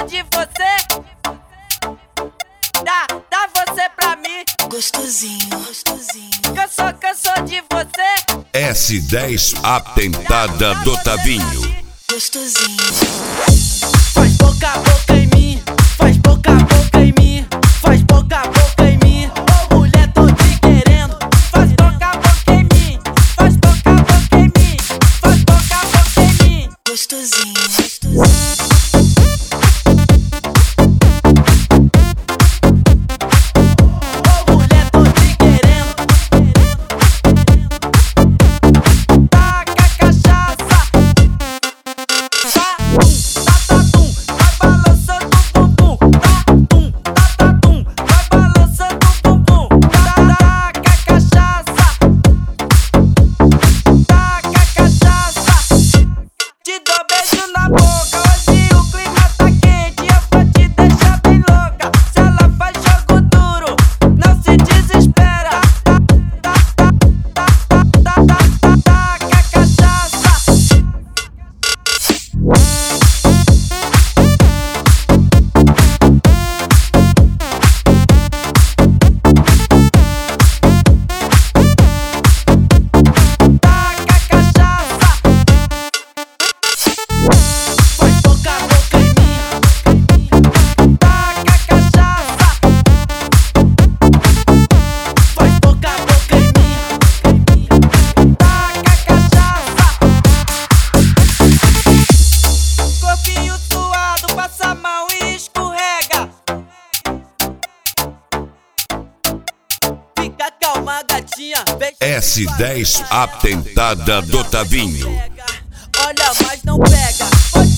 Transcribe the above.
de você. Dá você pra mim. Gostosinho, gostosinho. Cansou de você. S10 Atentada do Tavinho. Gostosinho. Faz boca a boca em mim. Faz boca a boca em mim. Faz boca a boca em mim. Ô mulher, tô te querendo. Faz boca a boca em mim. Faz boca a boca em mim. Faz boca a boca em mim. Gostosinho, gostosinho. Calma, gatinha, S10 Atentada do Tavinho. olha, mas não pega.